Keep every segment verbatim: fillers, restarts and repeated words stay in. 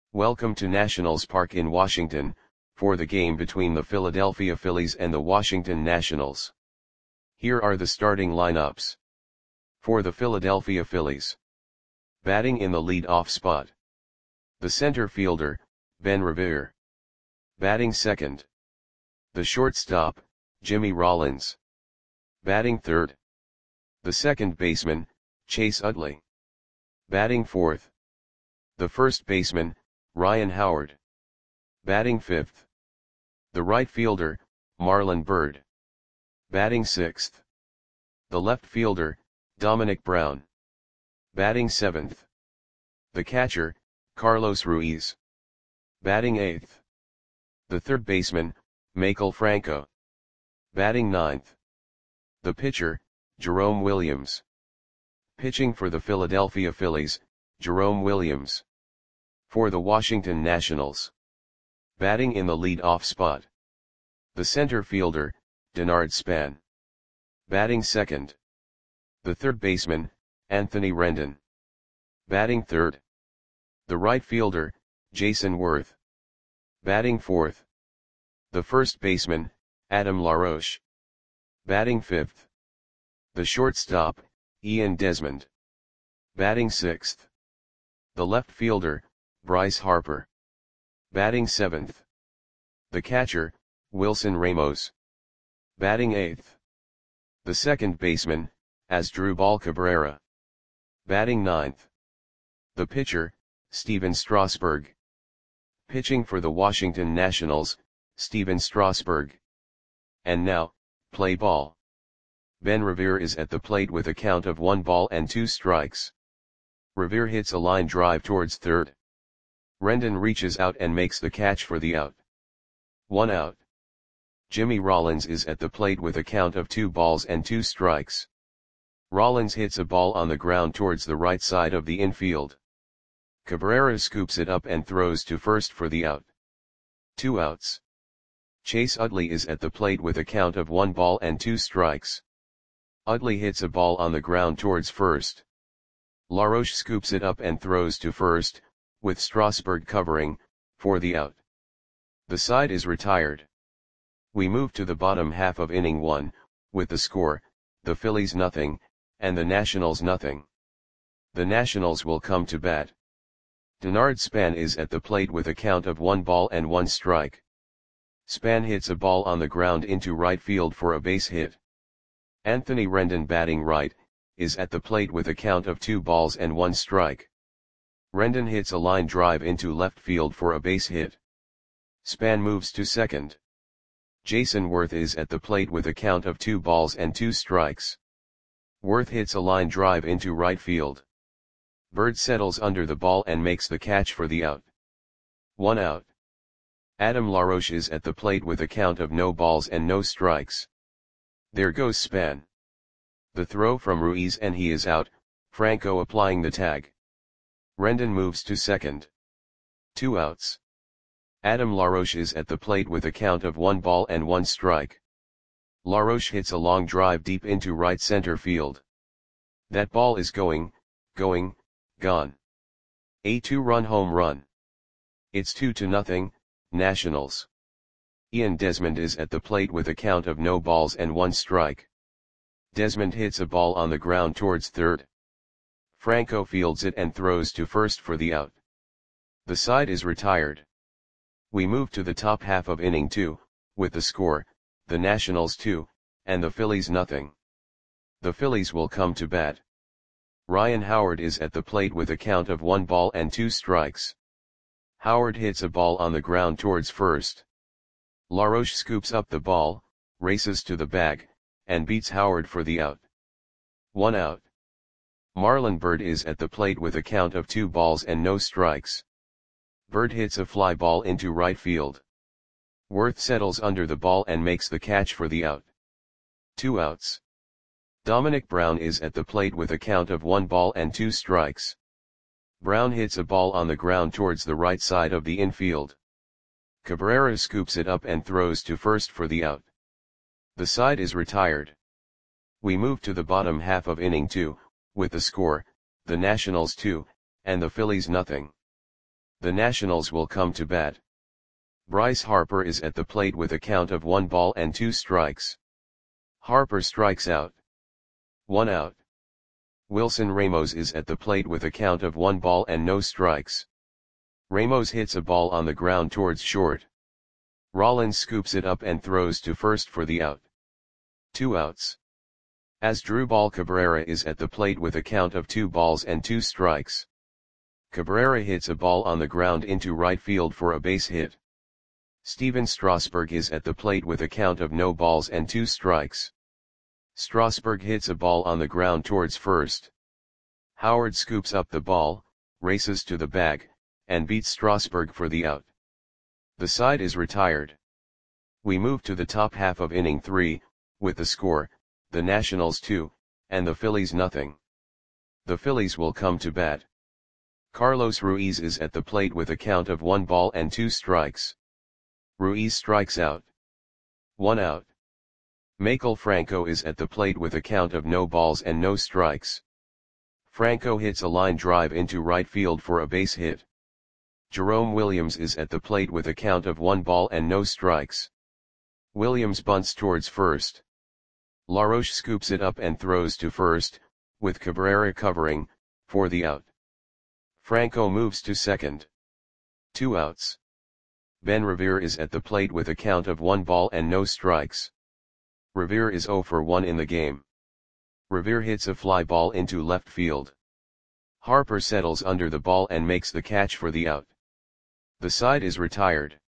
Welcome to Nationals Park in Washington, for the game between the Philadelphia Phillies and the Washington Nationals. Here are the starting lineups. For the Philadelphia Phillies. Batting in the lead-off spot. The center fielder, Ben Revere. Batting second. The shortstop, Jimmy Rollins. Batting third. The second baseman, Chase Utley. Batting fourth. The first baseman, Ryan Howard. Batting fifth. The right fielder, Marlon Byrd. Batting sixth. The left fielder, Dominic Brown. Batting seventh. The catcher, Carlos Ruiz. Batting eighth. The third baseman, Maikel Franco. Batting ninth. The pitcher, Jerome Williams. Pitching for the Philadelphia Phillies, Jerome Williams. For the Washington Nationals. Batting in the lead-off spot. The center fielder, Denard Span. Batting second. The third baseman, Anthony Rendon. Batting third. The right fielder, Jason Worth. Batting fourth. The first baseman, Adam LaRoche. Batting fifth. The shortstop, Ian Desmond. Batting sixth. The left fielder, Bryce Harper. Batting seventh. The catcher, Wilson Ramos. Batting eighth. The second baseman, Asdrubal Cabrera. Batting ninth. The pitcher, Stephen Strasburg. Pitching for the Washington Nationals, Stephen Strasburg. And now, play ball. Ben Revere is at the plate with a count of one ball and two strikes. Revere hits a line drive towards third. Rendon reaches out and makes the catch for the out. One out. Jimmy Rollins is at the plate with a count of two balls and two strikes. Rollins hits a ball on the ground towards the right side of the infield. Cabrera scoops it up and throws to first for the out. Two outs. Chase Utley is at the plate with a count of one ball and two strikes. Utley hits a ball on the ground towards first. LaRoche scoops it up and throws to first, with Strasburg covering, for the out. The side is retired. We move to the bottom half of inning one, with the score, the Phillies nothing, and the Nationals nothing. The Nationals will come to bat. Denard Span is at the plate with a count of one ball and one strike. Span hits a ball on the ground into right field for a base hit. Anthony Rendon, batting right, is at the plate with a count of two balls and one strike. Rendon hits a line drive into left field for a base hit. Span moves to second. Jason Worth is at the plate with a count of two balls and two strikes. Worth hits a line drive into right field. Byrd settles under the ball and makes the catch for the out. One out. Adam LaRoche is at the plate with a count of no balls and no strikes. There goes Span. The throw from Ruiz and he is out, Franco applying the tag. Rendon moves to second. Two outs. Adam LaRoche is at the plate with a count of one ball and one strike. LaRoche hits a long drive deep into right center field. That ball is going, going, gone. A two-run home run. It's two to nothing, Nationals. Ian Desmond is at the plate with a count of no balls and one strike. Desmond hits a ball on the ground towards third. Franco fields it and throws to first for the out. The side is retired. We move to the top half of inning two, with the score, the Nationals two, and the Phillies nothing. The Phillies will come to bat. Ryan Howard is at the plate with a count of one ball and two strikes. Howard hits a ball on the ground towards first. LaRoche scoops up the ball, races to the bag, and beats Howard for the out. One out. Marlon Byrd is at the plate with a count of two balls and no strikes. Byrd hits a fly ball into right field. Worth settles under the ball and makes the catch for the out. Two outs. Dominic Brown is at the plate with a count of one ball and two strikes. Brown hits a ball on the ground towards the right side of the infield. Cabrera scoops it up and throws to first for the out. The side is retired. We move to the bottom half of inning two, with the score, the Nationals two, and the Phillies nothing. The Nationals will come to bat. Bryce Harper is at the plate with a count of one ball and two strikes. Harper strikes out. One out. Wilson Ramos is at the plate with a count of one ball and no strikes. Ramos hits a ball on the ground towards short. Rollins scoops it up and throws to first for the out. Two outs. Asdrubal Cabrera is at the plate with a count of two balls and two strikes. Cabrera hits a ball on the ground into right field for a base hit. Steven Strasburg is at the plate with a count of no balls and two strikes. Strasburg hits a ball on the ground towards first. Howard scoops up the ball, races to the bag, and beats Strasburg for the out. The side is retired. We move to the top half of inning three, with the score, the Nationals two, and the Phillies nothing. The Phillies will come to bat. Carlos Ruiz is at the plate with a count of one ball and two strikes. Ruiz strikes out. One out. Maikel Franco is at the plate with a count of no balls and no strikes. Franco hits a line drive into right field for a base hit. Jerome Williams is at the plate with a count of one ball and no strikes. Williams bunts towards first. LaRoche scoops it up and throws to first, with Cabrera covering, for the out. Franco moves to second. Two outs. Ben Revere is at the plate with a count of one ball and no strikes. Revere is zero for one in the game. Revere hits a fly ball into left field. Harper settles under the ball and makes the catch for the out. The side is retired.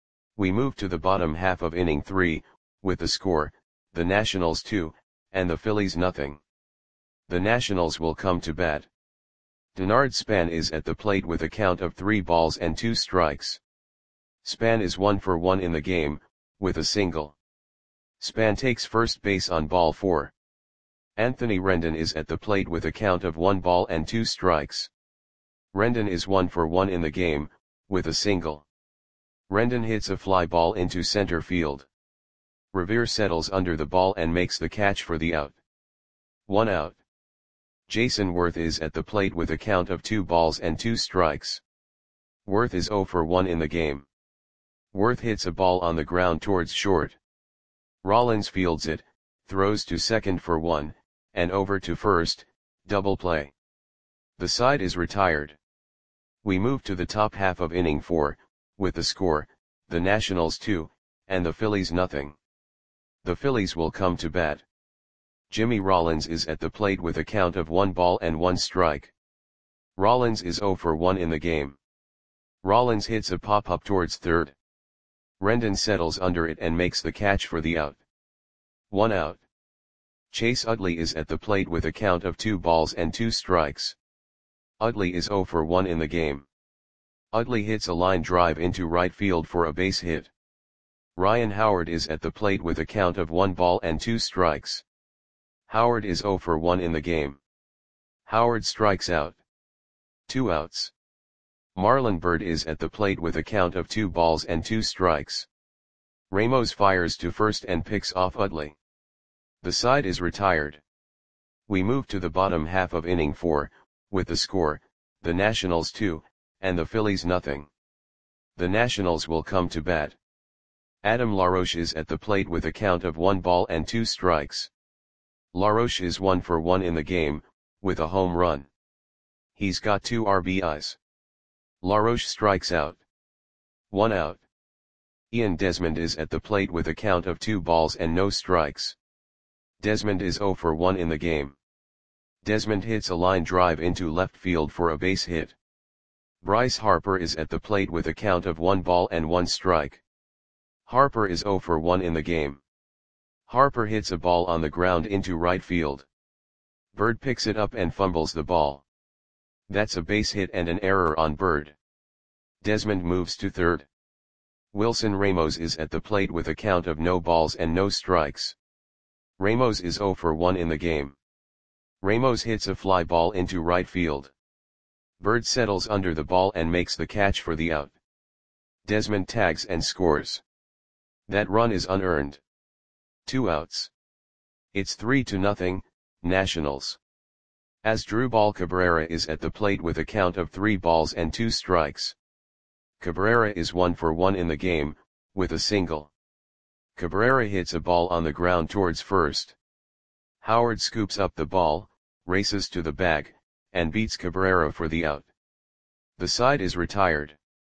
We move to the bottom half of inning three, with the score, the Nationals two, and the Phillies nothing. The Nationals will come to bat. Denard Span is at the plate with a count of three balls and two strikes. Span is one for one in the game, with a single. Span takes first base on ball four. Anthony Rendon is at the plate with a count of one ball and two strikes. Rendon is one for one in the game, with a single. Rendon hits a fly ball into center field. Revere settles under the ball and makes the catch for the out. One out. Jason Worth is at the plate with a count of two balls and two strikes. Worth is zero for one in the game. Worth hits a ball on the ground towards short. Rollins fields it, throws to second for one, and over to first, double play. The side is retired. We move to the top half of inning four, with the score, the Nationals two, and the Phillies nothing. The Phillies will come to bat. Jimmy Rollins is at the plate with a count of one ball and one strike. Rollins is zero for one in the game. Rollins hits a pop-up towards third. Rendon settles under it and makes the catch for the out. One out. Chase Utley is at the plate with a count of two balls and two strikes. Utley is zero for one in the game. Utley hits a line drive into right field for a base hit. Ryan Howard is at the plate with a count of one ball and two strikes. Howard is zero for one in the game. Howard strikes out. Two outs. Marlon Byrd is at the plate with a count of two balls and two strikes. Ramos fires to first and picks off Utley. The side is retired. We move to the bottom half of inning four, with the score, the Nationals two, and the Phillies nothing. The Nationals will come to bat. Adam LaRoche is at the plate with a count of one ball and two strikes. LaRoche is one for one in the game, with a home run. He's got two R B Is. LaRoche strikes out. One out. Ian Desmond is at the plate with a count of two balls and no strikes. Desmond is zero for one in the game. Desmond hits a line drive into left field for a base hit. Bryce Harper is at the plate with a count of one ball and one strike. Harper is zero for one in the game. Harper hits a ball on the ground into right field. Byrd picks it up and fumbles the ball. That's a base hit and an error on Byrd. Desmond moves to third. Wilson Ramos is at the plate with a count of no balls and no strikes. Ramos is zero for one in the game. Ramos hits a fly ball into right field. Byrd settles under the ball and makes the catch for the out. Desmond tags and scores. That run is unearned. Two outs. It's three to nothing, Nationals. Asdrubal Cabrera is at the plate with a count of three balls and two strikes. Cabrera is one for one in the game, with a single. Cabrera hits a ball on the ground towards first. Howard scoops up the ball, races to the bag, and beats Cabrera for the out. The side is retired.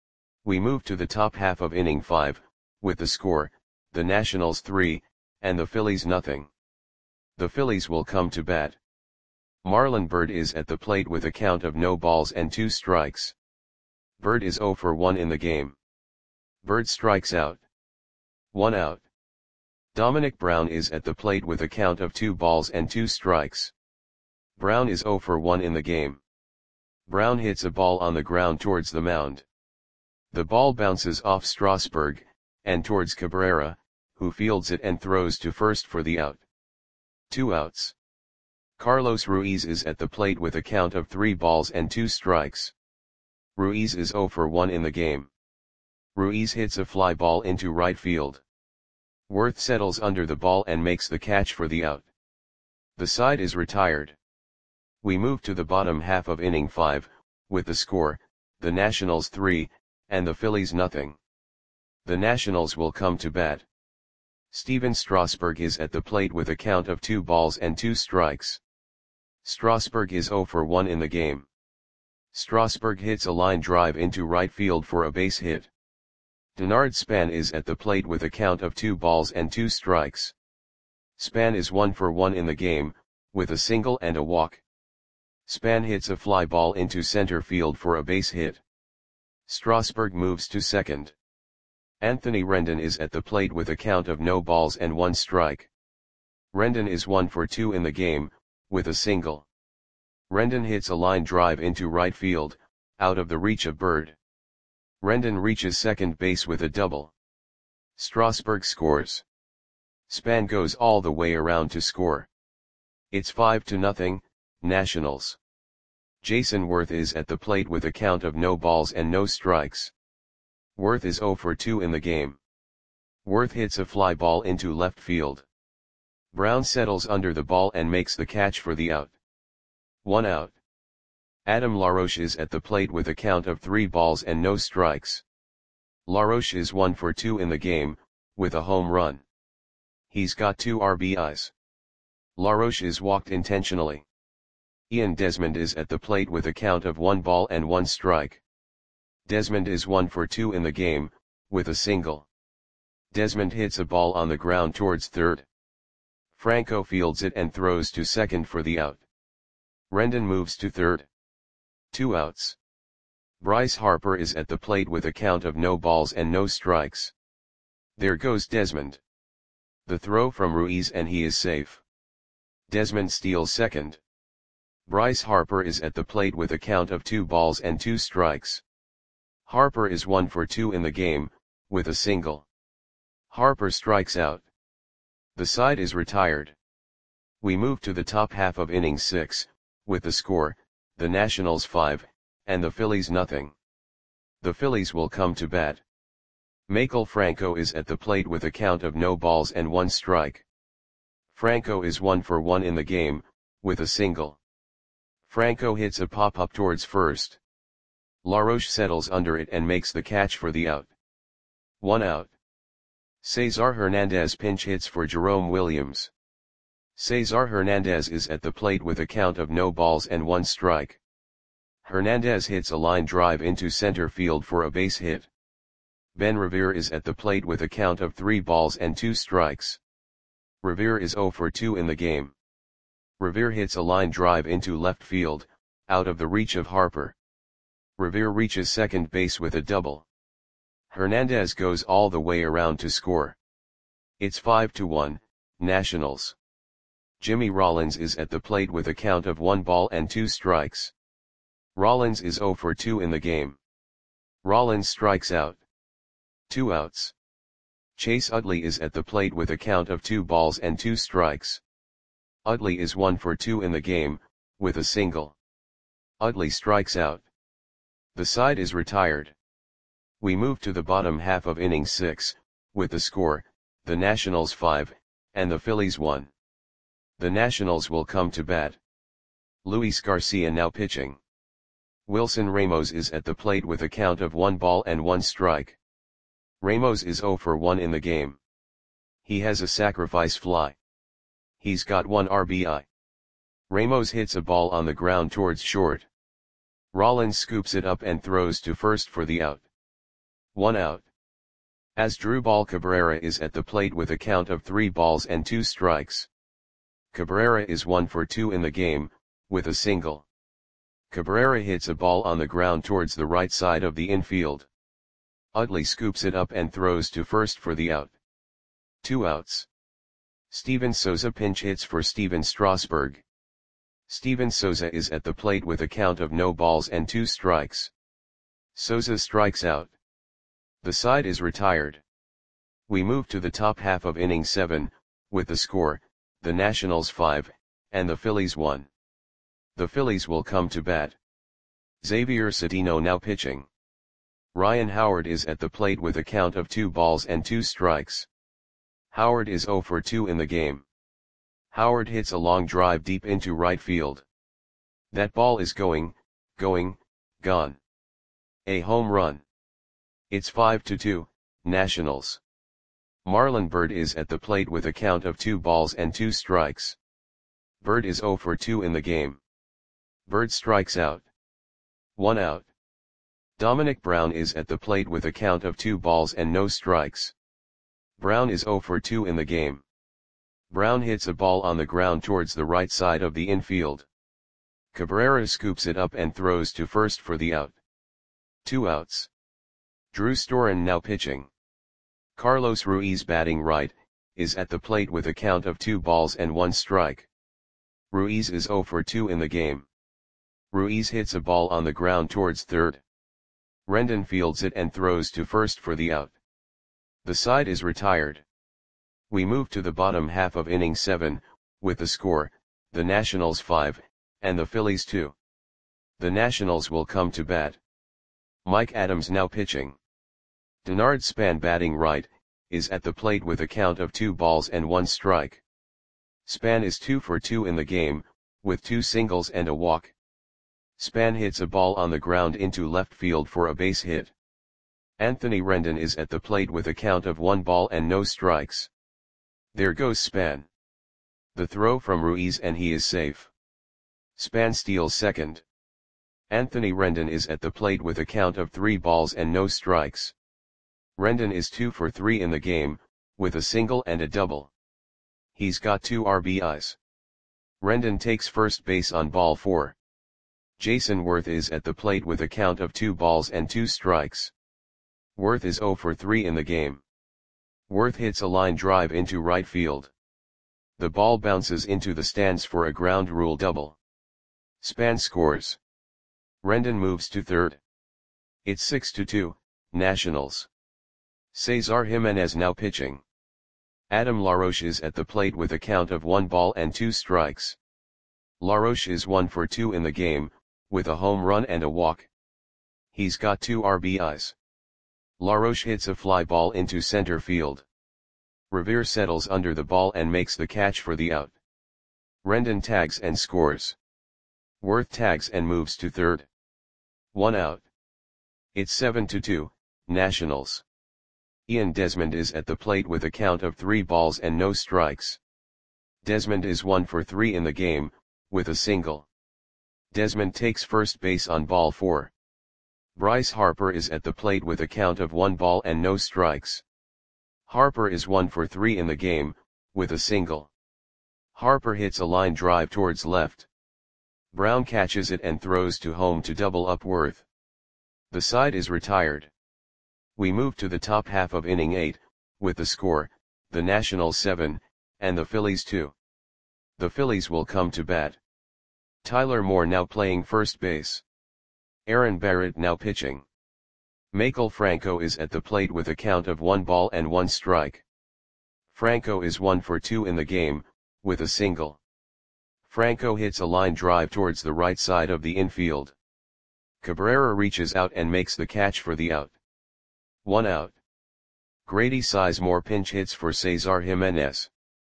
We move to the top half of inning five, with the score, the Nationals three, and the Phillies nothing. The Phillies will come to bat. Marlon Byrd is at the plate with a count of no balls and two strikes. Byrd is zero for one in the game. Byrd strikes out. One out. Dominic Brown is at the plate with a count of two balls and two strikes. Brown is zero for one in the game. Brown hits a ball on the ground towards the mound. The ball bounces off Strasburg, and towards Cabrera, who fields it and throws to first for the out. Two outs. Carlos Ruiz is at the plate with a count of three balls and two strikes. Ruiz is zero for one in the game. Ruiz hits a fly ball into right field. Worth settles under the ball and makes the catch for the out. The side is retired. We move to the bottom half of inning five, with the score, the Nationals three, and the Phillies nothing. The Nationals will come to bat. Steven Strasburg is at the plate with a count of two balls and two strikes. Strasburg is zero for one in the game. Strasburg hits a line drive into right field for a base hit. Denard Span is at the plate with a count of two balls and two strikes. Span is one for one in the game, with a single and a walk. Span hits a fly ball into center field for a base hit. Strasburg moves to second. Anthony Rendon is at the plate with a count of no balls and one strike. Rendon is one for two in the game, with a single. Rendon hits a line drive into right field, out of the reach of Byrd. Rendon reaches second base with a double. Strasburg scores. Span goes all the way around to score. It's five to nothing, Nationals. Jason Worth is at the plate with a count of no balls and no strikes. Worth is zero for two in the game. Worth hits a fly ball into left field. Brown settles under the ball and makes the catch for the out. One out. Adam LaRoche is at the plate with a count of three balls and no strikes. LaRoche is one for two in the game, with a home run. He's got two R B Is. LaRoche is walked intentionally. Ian Desmond is at the plate with a count of one ball and one strike. Desmond is one for two in the game, with a single. Desmond hits a ball on the ground towards third. Franco fields it and throws to second for the out. Rendon moves to third. Two outs. Bryce Harper is at the plate with a count of no balls and no strikes. There goes Desmond. The throw from Ruiz and he is safe. Desmond steals second. Bryce Harper is at the plate with a count of two balls and two strikes. Harper is one for two in the game, with a single. Harper strikes out. The side is retired. We move to the top half of inning six, with the score, the Nationals five, and the Phillies nothing. The Phillies will come to bat. Maikel Franco is at the plate with a count of no balls and one strike. Franco is one for one in the game, with a single. Franco hits a pop-up towards first. LaRoche settles under it and makes the catch for the out. One out. Cesar Hernandez pinch hits for Jerome Williams. Cesar Hernandez is at the plate with a count of no balls and one strike. Hernandez hits a line drive into center field for a base hit. Ben Revere is at the plate with a count of three balls and two strikes. Revere is zero for two in the game. Revere hits a line drive into left field, out of the reach of Harper. Revere reaches second base with a double. Hernandez goes all the way around to score. It's five to one, Nationals. Jimmy Rollins is at the plate with a count of one ball and two strikes. Rollins is zero for two in the game. Rollins strikes out. Two outs. Chase Utley is at the plate with a count of two balls and two strikes. Utley is one for two in the game, with a single. Utley strikes out. The side is retired. We move to the bottom half of inning six, with the score, the Nationals five, and the Phillies one. The Nationals will come to bat. Luis Garcia now pitching. Wilson Ramos is at the plate with a count of one ball and one strike. Ramos is zero for one in the game. He has a sacrifice fly. He's got one R B I. Ramos hits a ball on the ground towards short. Rollins scoops it up and throws to first for the out. One out. Asdrubal Cabrera is at the plate with a count of three balls and two strikes. Cabrera is one for two in the game, with a single. Cabrera hits a ball on the ground towards the right side of the infield. Utley scoops it up and throws to first for the out. Two outs. Steven Souza pinch hits for Steven Strasburg. Steven Souza is at the plate with a count of no balls and two strikes. Souza strikes out. The side is retired. We move to the top half of inning seven, with the score, the Nationals five, and the Phillies one. The Phillies will come to bat. Xavier Cedeno now pitching. Ryan Howard is at the plate with a count of two balls and two strikes. Howard is zero for two in the game. Howard hits a long drive deep into right field. That ball is going, going, gone. A home run. It's five to two, Nationals. Marlon Byrd is at the plate with a count of two balls and two strikes. Byrd is zero for two in the game. Byrd strikes out. One out. Dominic Brown is at the plate with a count of two balls and no strikes. Brown is zero for two in the game. Brown hits a ball on the ground towards the right side of the infield. Cabrera scoops it up and throws to first for the out. Two outs. Drew Storen now pitching. Carlos Ruiz batting right, is at the plate with a count of two balls and one strike. Ruiz is zero for two in the game. Ruiz hits a ball on the ground towards third. Rendon fields it and throws to first for the out. The side is retired. We move to the bottom half of inning seven, with the score, the Nationals five, and the Phillies two. The Nationals will come to bat. Mike Adams now pitching. Denard Span batting right, is at the plate with a count of two balls and one strike. Span is two for two in the game, with two singles and a walk. Span hits a ball on the ground into left field for a base hit. Anthony Rendon is at the plate with a count of one ball and no strikes. There goes Span. The throw from Ruiz and he is safe. Span steals second. Anthony Rendon is at the plate with a count of three balls and no strikes. Rendon is two for three in the game, with a single and a double. He's got two R B Is. Rendon takes first base on ball four. Jason Worth is at the plate with a count of two balls and two strikes. Worth is zero for three in the game. Worth hits a line drive into right field. The ball bounces into the stands for a ground rule double. Span scores. Rendon moves to third. It's six to two, Nationals. Cesar Jimenez now pitching. Adam LaRoche is at the plate with a count of one ball and two strikes. LaRoche is one for two in the game, with a home run and a walk. He's got two R B Is. LaRoche hits a fly ball into center field. Revere settles under the ball and makes the catch for the out. Rendon tags and scores. Worth tags and moves to third. One out. It's seven to two, Nationals. Ian Desmond is at the plate with a count of three balls and no strikes. Desmond is one for three in the game, with a single. Desmond takes first base on ball four. Bryce Harper is at the plate with a count of one ball and no strikes. Harper is one for three in the game, with a single. Harper hits a line drive towards left. Brown catches it and throws to home to double up Worth. The side is retired. We move to the top half of inning eight, with the score, the Nationals seven, and the Phillies two. The Phillies will come to bat. Tyler Moore now playing first base. Aaron Barrett now pitching. Michael Franco is at the plate with a count of one ball and one strike. Franco is one for two in the game, with a single. Franco hits a line drive towards the right side of the infield. Cabrera reaches out and makes the catch for the out. One out. Grady Sizemore pinch hits for Cesar Jimenez.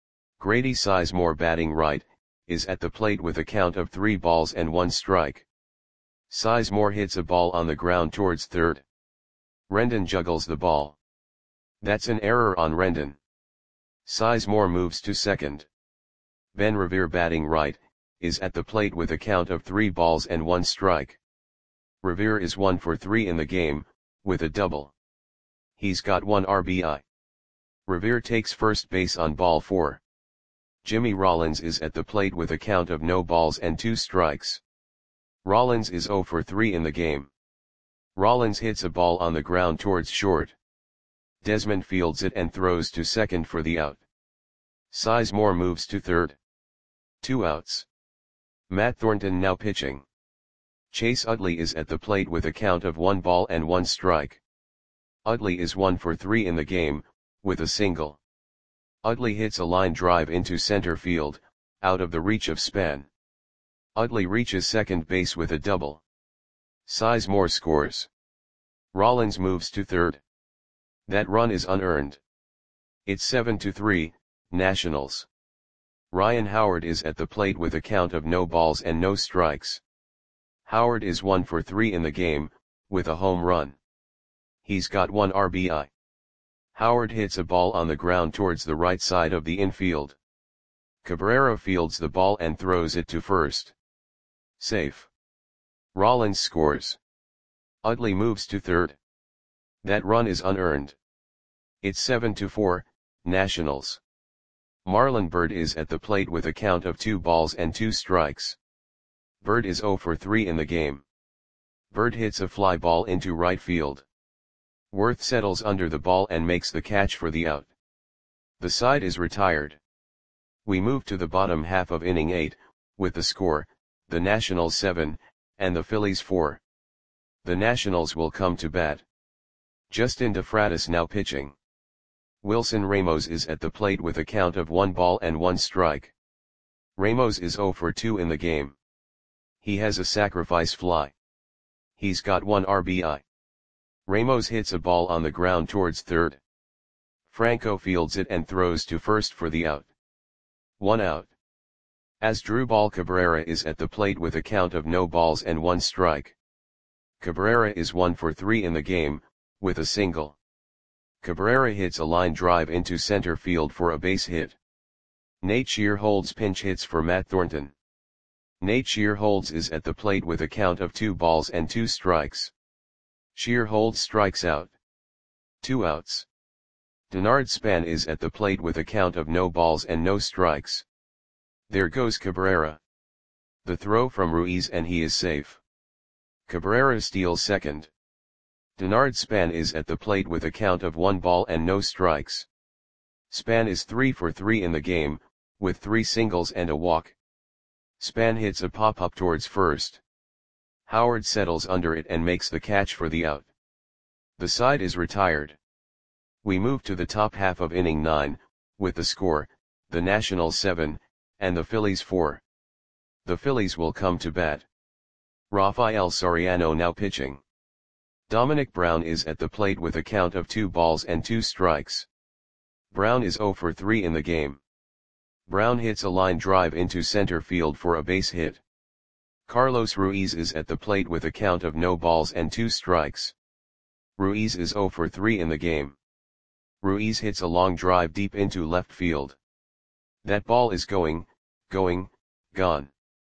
Grady Sizemore batting right, is at the plate with a count of three balls and one strike. Sizemore hits a ball on the ground towards third. Rendon juggles the ball. That's an error on Rendon. Sizemore moves to second. Ben Revere, batting right, is at the plate with a count of three balls and one strike. Revere is one for three in the game, with a double. He's got one R B I. Revere takes first base on ball four. Jimmy Rollins is at the plate with a count of no balls and two strikes. Rollins is zero for three in the game. Rollins hits a ball on the ground towards short. Desmond fields it and throws to second for the out. Sizemore moves to third. Two outs. Matt Thornton now pitching. Chase Utley is at the plate with a count of one ball and one strike. Utley is one for three in the game, with a single. Utley hits a line drive into center field, out of the reach of Span. Utley reaches second base with a double. Sizemore scores. Rollins moves to third. That run is unearned. It's seven to three, Nationals. Ryan Howard is at the plate with a count of no balls and no strikes. Howard is one for three in the game, with a home run. He's got one R B I. Howard hits a ball on the ground towards the right side of the infield. Cabrera fields the ball and throws it to first. Safe. Rollins scores. Utley moves to third. That run is unearned. It's seven to four, Nationals. Marlon Byrd is at the plate with a count of two balls and two strikes. Byrd is zero for three in the game. Byrd hits a fly ball into right field. Worth settles under the ball and makes the catch for the out. The side is retired. We move to the bottom half of inning eight, with the score, the Nationals seven, and the Phillies four. The Nationals will come to bat. Justin DeFratis now pitching. Wilson Ramos is at the plate with a count of one ball and one strike. Ramos is zero for two in the game. He has a sacrifice fly. He's got one R B I. Ramos hits a ball on the ground towards third. Franco fields it and throws to first for the out. One out. Asdrubal Cabrera is at the plate with a count of no balls and one strike. Cabrera is one for three in the game, with a single. Cabrera hits a line drive into center field for a base hit. Nate Shearholds pinch hits for Matt Thornton. Nate Shearholds is at the plate with a count of two balls and two strikes. Shearholds strikes out. Two outs. Denard Span is at the plate with a count of no balls and no strikes. There goes Cabrera. The throw from Ruiz and he is safe. Cabrera steals second. Denard Span is at the plate with a count of one ball and no strikes. Span is three for three in the game, with three singles and a walk. Span hits a pop-up towards first. Howard settles under it and makes the catch for the out. The side is retired. We move to the top half of inning nine, with the score, the Nationals seven, and the Phillies four. The Phillies will come to bat. Rafael Soriano now pitching. Dominic Brown is at the plate with a count of two balls and two strikes. Brown is zero for three in the game. Brown hits a line drive into center field for a base hit. Carlos Ruiz is at the plate with a count of no balls and two strikes. Ruiz is zero for three in the game. Ruiz hits a long drive deep into left field. That ball is going, going, gone.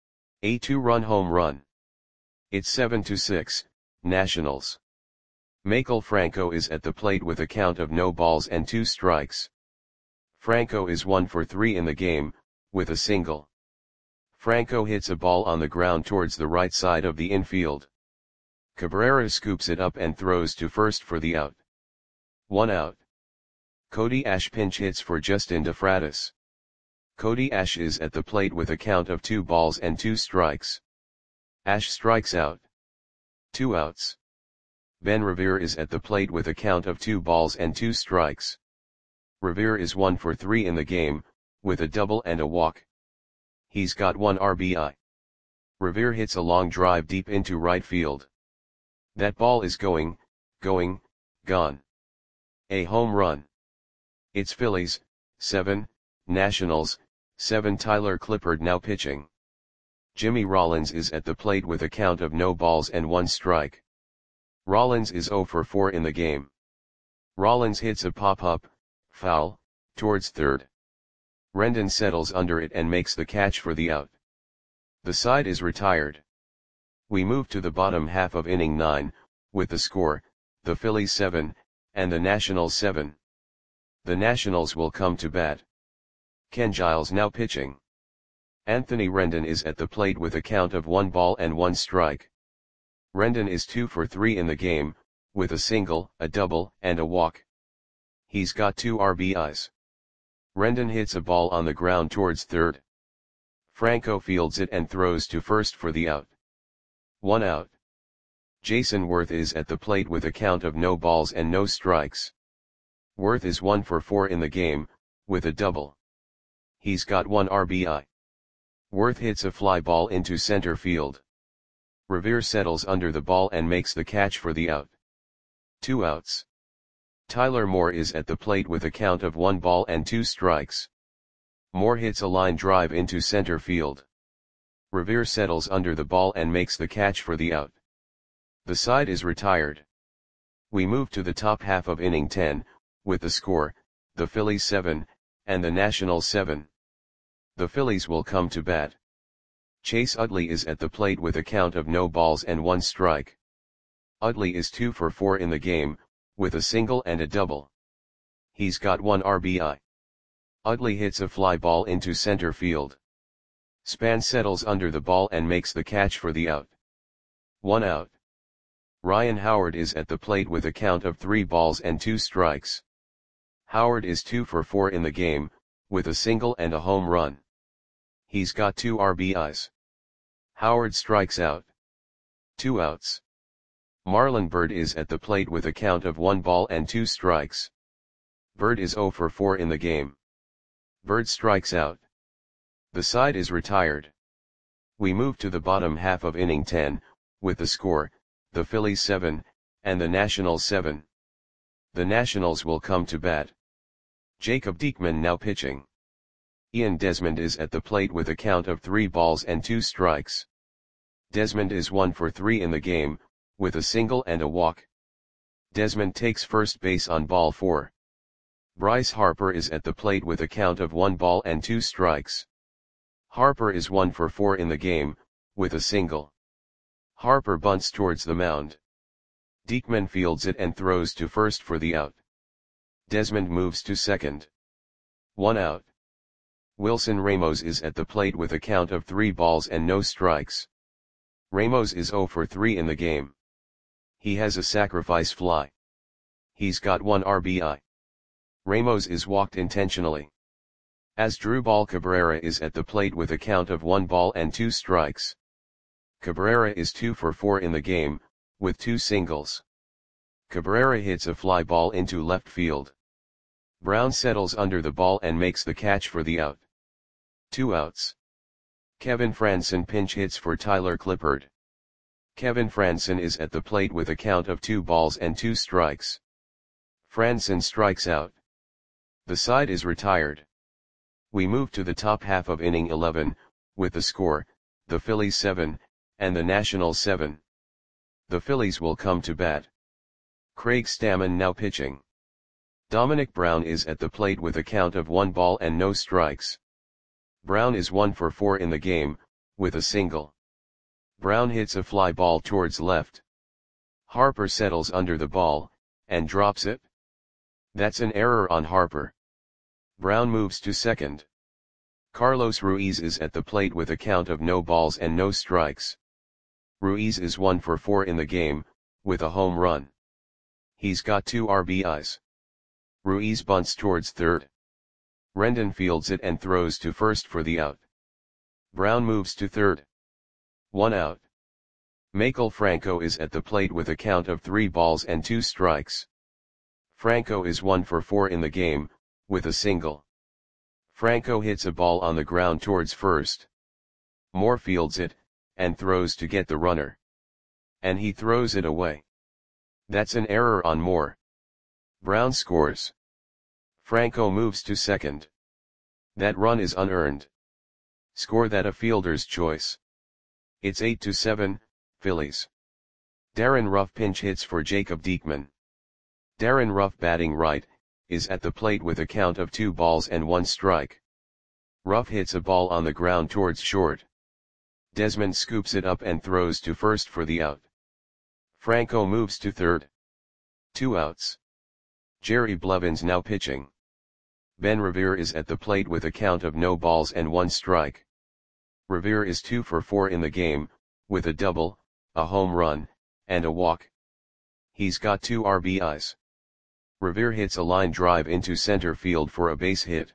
A two-run home run. It's seven to six, Nationals. Maikel Franco is at the plate with a count of no balls and two strikes. Franco is one for three in the game, with a single. Franco hits a ball on the ground towards the right side of the infield. Cabrera scoops it up and throws to first for the out. One out. Cody Ash pinch hits for Justin DeFratis. Cody Ash is at the plate with a count of two balls and two strikes. Ash strikes out. Two outs. Ben Revere is at the plate with a count of two balls and two strikes. Revere is one for three in the game, with a double and a walk. He's got one R B I. Revere hits a long drive deep into right field. That ball is going, going, gone. A home run. It's Phillies, seven, Nationals, seven. Tyler Clippard now pitching. Jimmy Rollins is at the plate with a count of no balls and one strike. Rollins is zero for four in the game. Rollins hits a pop-up, foul, towards third. Rendon settles under it and makes the catch for the out. The side is retired. We move to the bottom half of inning nine, with the score, the Phillies seven, and the Nationals seven. The Nationals will come to bat. Ken Giles now pitching. Anthony Rendon is at the plate with a count of one ball and one strike. Rendon is two for three in the game, with a single, a double, and a walk. He's got two R B Is. Rendon hits a ball on the ground towards third. Franco fields it and throws to first for the out. One out. Jason Worth is at the plate with a count of no balls and no strikes. Worth is one for four in the game, with a double. He's got one R B I. Worth hits a fly ball into center field. Revere settles under the ball and makes the catch for the out. Two outs. Tyler Moore is at the plate with a count of one ball and two strikes. Moore hits a line drive into center field. Revere settles under the ball and makes the catch for the out. The side is retired. We move to the top half of inning ten, with the score, the Phillies seven, and the Nationals seven. The Phillies will come to bat. Chase Utley is at the plate with a count of no balls and one strike. Utley is two for four in the game, with a single and a double. He's got one R B I. Utley hits a fly ball into center field. Span settles under the ball and makes the catch for the out. One out. Ryan Howard is at the plate with a count of three balls and two strikes. Howard is two for four in the game, with a single and a home run. He's got two R B Is. Howard strikes out. Two outs. Marlon Byrd is at the plate with a count of one ball and two strikes. Byrd is zero for four in the game. Byrd strikes out. The side is retired. We move to the bottom half of inning ten, with the score, the Phillies seven, and the Nationals seven. The Nationals will come to bat. Jacob Diekman now pitching. Ian Desmond is at the plate with a count of three balls and two strikes. Desmond is one for three in the game, with a single and a walk. Desmond takes first base on ball four. Bryce Harper is at the plate with a count of one ball and two strikes. Harper is one for four in the game, with a single. Harper bunts towards the mound. Diekman fields it and throws to first for the out. Desmond moves to second. One out. Wilson Ramos is at the plate with a count of three balls and no strikes. Ramos is zero for three in the game. He has a sacrifice fly. He's got one R B I. Ramos is walked intentionally. Asdrubal Cabrera is at the plate with a count of one ball and two strikes. Cabrera is two for four in the game, with two singles. Cabrera hits a fly ball into left field. Brown settles under the ball and makes the catch for the out. Two outs. Kevin Franson pinch hits for Tyler Clippard. Kevin Franson is at the plate with a count of two balls and two strikes. Franson strikes out. The side is retired. We move to the top half of inning eleven, with the score, the Phillies seven, and the Nationals seven. The Phillies will come to bat. Craig Stammen now pitching. Dominic Brown is at the plate with a count of one ball and no strikes. Brown is one for four in the game, with a single. Brown hits a fly ball towards left. Harper settles under the ball, and drops it. That's an error on Harper. Brown moves to second. Carlos Ruiz is at the plate with a count of no balls and no strikes. Ruiz is one for four in the game, with a home run. He's got two R B Is. Ruiz bunts towards third. Rendon fields it and throws to first for the out. Brown moves to third. One out. Maikel Franco is at the plate with a count of three balls and two strikes. Franco is one for four in the game, with a single. Franco hits a ball on the ground towards first. Moore fields it, and throws to get the runner. And he throws it away. That's an error on Moore. Brown scores. Franco moves to second. That run is unearned. Score that a fielder's choice. It's eight to seven, Phillies. Darren Ruff pinch hits for Jacob Diekman. Darren Ruff batting right, is at the plate with a count of two balls and one strike. Ruff hits a ball on the ground towards short. Desmond scoops it up and throws to first for the out. Franco moves to third. Two outs. Jerry Blevins now pitching. Ben Revere is at the plate with a count of no balls and one strike. Revere is two for four in the game, with a double, a home run, and a walk. He's got two R B Is. Revere hits a line drive into center field for a base hit.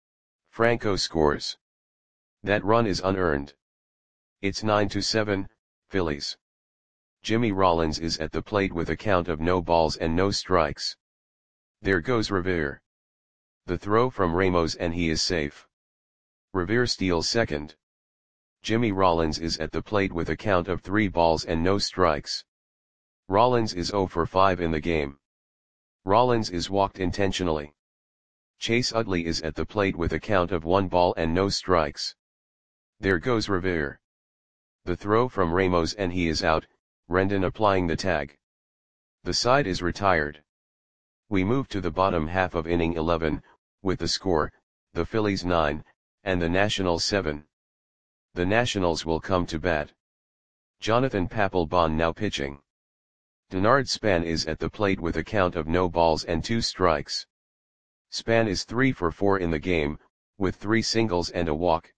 Franco scores. That run is unearned. It's nine to seven, Phillies. Jimmy Rollins is at the plate with a count of no balls and no strikes. There goes Revere. The throw from Ramos and he is safe. Revere steals second. Jimmy Rollins is at the plate with a count of three balls and no strikes. Rollins is zero for five in the game. Rollins is walked intentionally. Chase Utley is at the plate with a count of one ball and no strikes. There goes Revere. The throw from Ramos and he is out, Rendon applying the tag. The side is retired. We move to the bottom half of inning eleven, with the score, the Phillies nine, and the Nationals seven. The Nationals will come to bat. Jonathan Papelbon now pitching. Denard Span is at the plate with a count of no balls and two strikes. Span is three for four in the game, with three singles and a walk.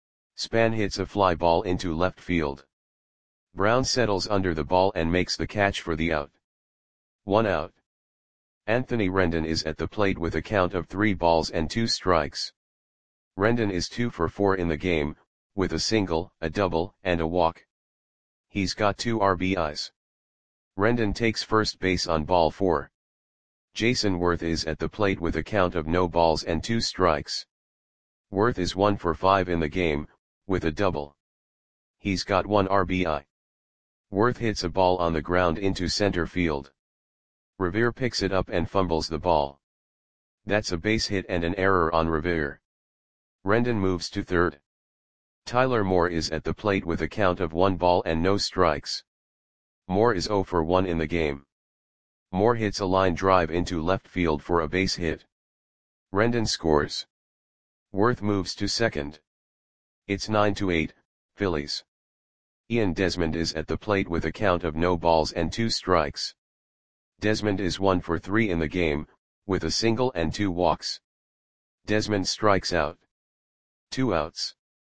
Span hits a fly ball into left field. Brown settles under the ball and makes the catch for the out. One out. Anthony Rendon is at the plate with a count of three balls and two strikes. Rendon is two for four in the game, with a single, a double, and a walk. He's got two R B Is. Rendon takes first base on ball four. Jason Worth is at the plate with a count of no balls and two strikes. Worth is one for five in the game, with a double. He's got one R B I. Worth hits a ball on the ground into center field. Revere picks it up and fumbles the ball. That's a base hit and an error on Revere. Rendon moves to third. Tyler Moore is at the plate with a count of one ball and no strikes. Moore is zero for one in the game. Moore hits a line drive into left field for a base hit. Rendon scores. Worth moves to second. It's nine to eight, Phillies. Ian Desmond is at the plate with a count of no balls and two strikes. Desmond is one for three in the game, with a single and two walks. Desmond strikes out. Two outs.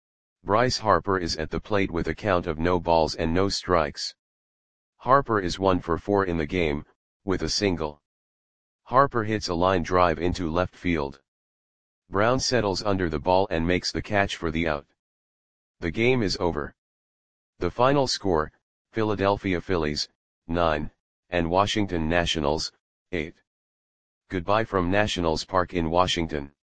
Bryce Harper is at the plate with a count of no balls and no strikes. Harper is one for four in the game, with a single. Harper hits a line drive into left field. Brown settles under the ball and makes the catch for the out. The game is over. The final score, Philadelphia Phillies, nine, and Washington Nationals, eight. Goodbye from Nationals Park in Washington.